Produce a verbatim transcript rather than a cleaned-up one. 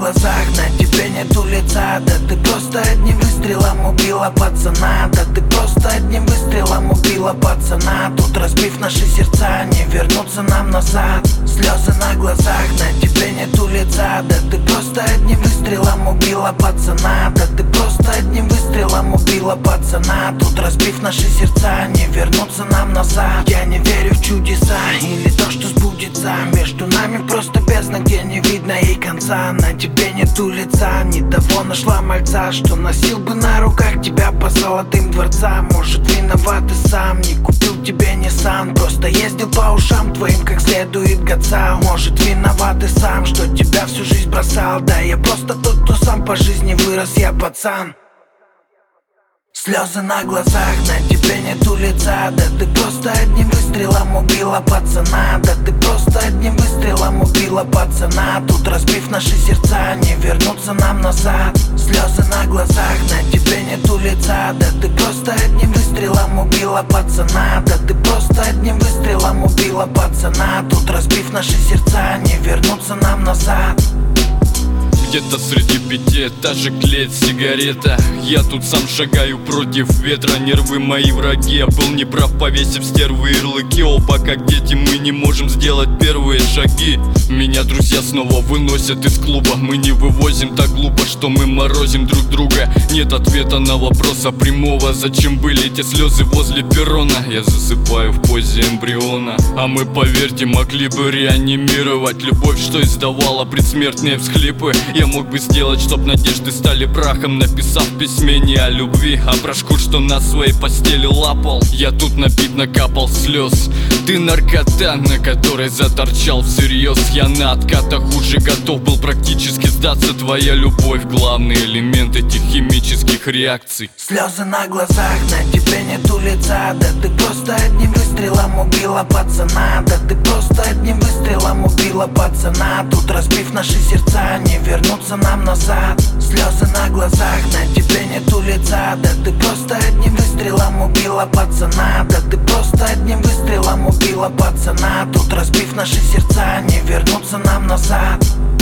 глазах, на тебе нету лица. Да ты просто одним выстрелом убила пацана. Да ты просто одним выстрелом убила пацана. Тут разбив наши сердца, не вернуться нам назад. Слезы на глазах, на тебе нету лица. Да ты просто одним выстрелом убила пацана. Да ты просто одним выстрелом убила пацана. Тут разбив наши сердца, не вернуться нам назад. Я не верю в чудеса или то, что сбудется. Между нами просто бездна, где не видно ей конца. На тебе нету лица, не того нашла мальца, что носил бы на руках тебя по золотым дворцам. Может, виноват и сам, не купил тебе Nissan, просто ездил по ушам твоим как следует гацал. Может, виноват и сам, что тебя всю жизнь бросал. Да я просто тот, кто сам по жизни вырос, я пацан. Слезы на глазах, на тебе нету лица. Да ты просто одним выстрелом убила пацана. Да ты просто одним выстрелом убила пацана. Тут разбив наши сердца, не вернуться нам назад. Слезы на глазах, на тебе нету лица. Да ты просто одним выстрелом убила пацана. Да ты просто одним выстрелом убила пацана. Тут разбив наши сердца, не вернуться нам назад. Где-то среди пятиэтажек тлеет сигарета. Я тут сам шагаю против ветра. Нервы мои враги, я был неправ, повесив стервы ярлыки. Оба как дети, мы не можем сделать первые шаги. Меня друзья снова выносят из клуба. Мы не вывозим так глупо, что мы морозим друг друга. Нет ответа на вопрос прямого. Зачем были эти слезы возле перрона? Я засыпаю в позе эмбриона. А мы, поверьте, могли бы реанимировать любовь, что издавала предсмертные всхлипы. Я мог бы сделать, чтоб надежды стали прахом, написав в письме не о любви, а про шкур, что на своей постели лапал. Я тут напит накапал слез. Ты наркота, на которой заторчал всерьез. Я на откатах уже готов был практически сдаться. Твоя любовь — главный элемент этих химических реакций. Слезы на глазах, на тебе нету лица. Да ты просто одним выстрелом убила пацана. Да ты просто одним выстрелом убила пацана. Тут разбив наши сердца, не вернуться нам назад. Слезы на глазах, на тебе нету лица. Да ты просто одним выстрелом убила пацана. Да ты просто одним выстрелом убила пацана. Тут разбив наши сердца, не вернуться нам назад.